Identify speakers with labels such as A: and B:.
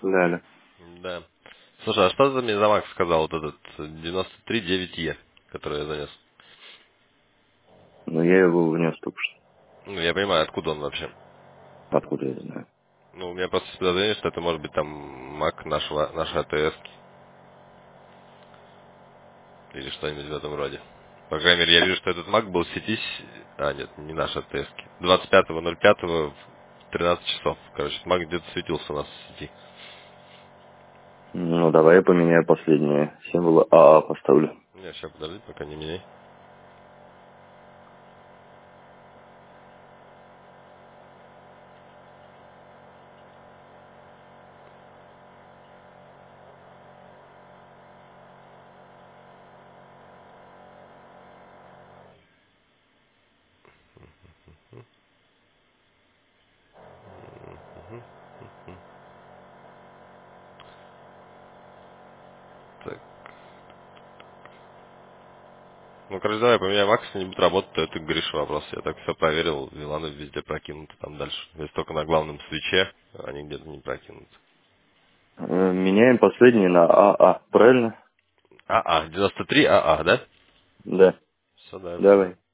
A: Ляля.
B: Да. Слушай, а что ты мне за Макс сказал, вот этот 93.9E, который я занес?
A: Ну, я его внес только что.
B: Ну, я понимаю, откуда он вообще.
A: Откуда я знаю?
B: Ну, у меня просто подозрение, что это может быть там Мак нашей АТС или что-нибудь в этом роде. По крайней мере, я вижу, что этот Мак был в сети... А, нет, не наша АТС. 25.05 в 13 часов. Короче, этот Мак где-то светился у нас в сети.
A: Ну, давай я поменяю последние символы АА поставлю.
B: Не, сейчас подожди, пока не меняй. Так. Ну, короче, давай поменяем Макс, не будет работать, то это Гриша вопрос. Я так все проверил, виланы везде прокинуты там дальше. Если только на главном свече, они где-то не прокинуты.
A: Меняем последние на АА, правильно?
B: 93 АА, да?
A: Да.
B: Все, да,
A: Давай.
B: меняем.